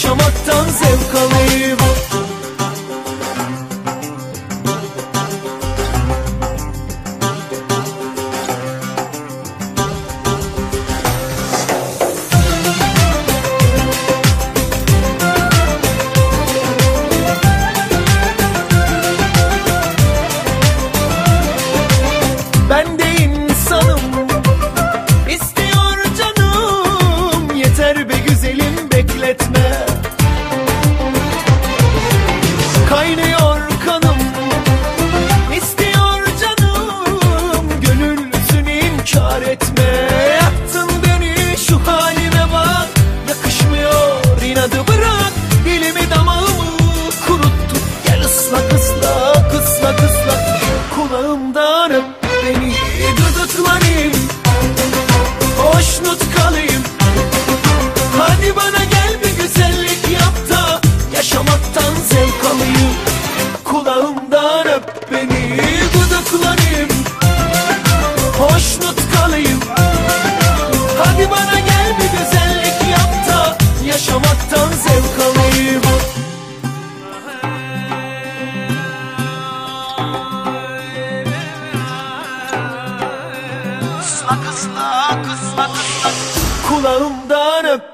yaşamaktan zevk alayım. Ben de insanım, istiyor canım, yeter be güzelim bekletme. Kaynıyor kanım, istiyor canım, gönülsün inkar etme. Yaktın beni, şu halime bak, yakışmıyor inadı bırak, dilimi damağımı kuruttun. Gel ıslak ıslak ıslak ıslak kulağımdan öp beni, gıdıklanayım, hoşnut kalayım. Hadi bana gel bir güzellik yap da yaşamaktan zevk alayım. Kulağımdan öp beni, gıdıklanayım, hoşnut kalayım. Hadi bana gel bir güzellik yap da yaşamaktan zevk alayım. Islak ıslak ıslak ıslak kulağımdan öp